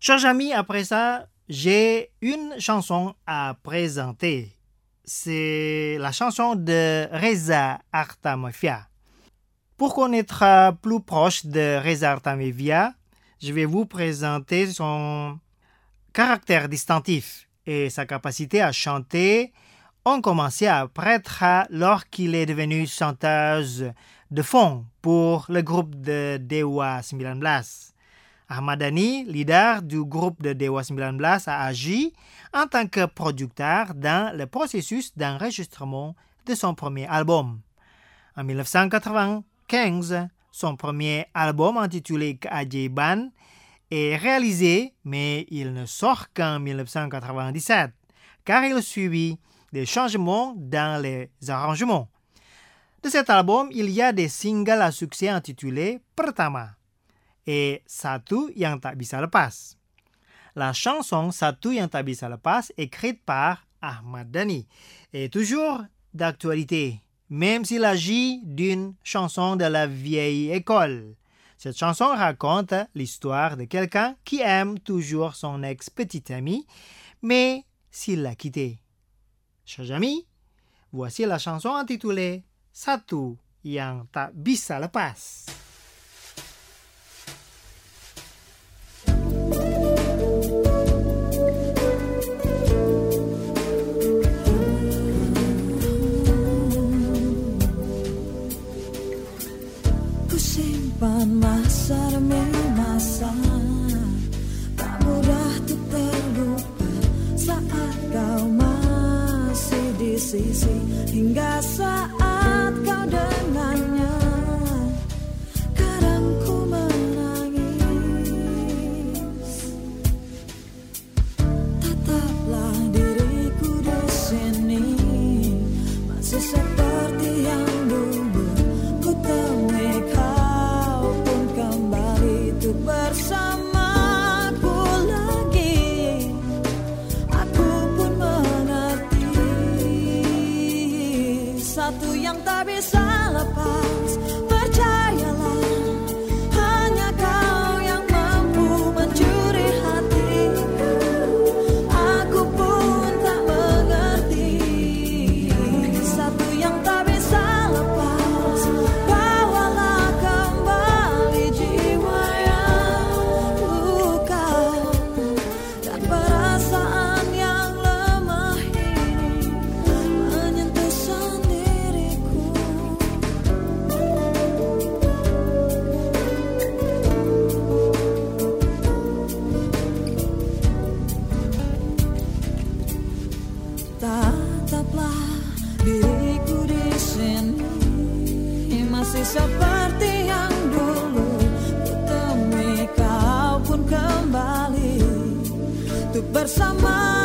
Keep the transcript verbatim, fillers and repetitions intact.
Chers amis, après ça, j'ai une chanson à présenter. C'est la chanson de Reza Artamevia. Pour connaître plus proche de Reza Artamevia, je vais vous présenter son caractère distinctif et sa capacité à chanter ont commencé à apparaître lorsqu'il est devenu chanteuse de fond pour le groupe de Dewa sembilan belas. Ahmad Dhani, leader du groupe de Dewa sembilan belas, a agi en tant que producteur dans le processus d'enregistrement de son premier album. En dix-neuf cent quatre-vingt-quinze, son premier album intitulé Keajaiban est réalisé, mais il ne sort qu'en dix-neuf cent quatre-vingt-dix-sept, car il suivit des changements dans les arrangements. De cet album, il y a des singles à succès intitulés Pertama et Satu Yang Tak Bisa Lepas. La chanson Satu Yang Tak Bisa Lepas, écrite par Ahmad Dhani, est toujours d'actualité, même s'il agit d'une chanson de la vieille école. Cette chanson raconte l'histoire de quelqu'un qui aime toujours son ex-petite amie, mais s'il l'a quitté. Chers amis, voici la chanson intitulée Satu Yang Tak Bisa Lepas. Masa demi masa, tak mudah untuk terlupa saat kau masih di sisi, hingga saat kau dengannya. Kadang ku menangis, tetaplah diriku di sini, masih seperti yang dulu ku temui kau bersamaku lagi. Aku pun mengerti satu yang tak bisa lepas. Percayalah, hanya kau yang mampu mencuri hatiku. Aku pun tak mengerti satu yang tak bisa lepas. Bawalah kembali jiwa seperti yang dulu ku temui, kau pun kembali untuk bersama.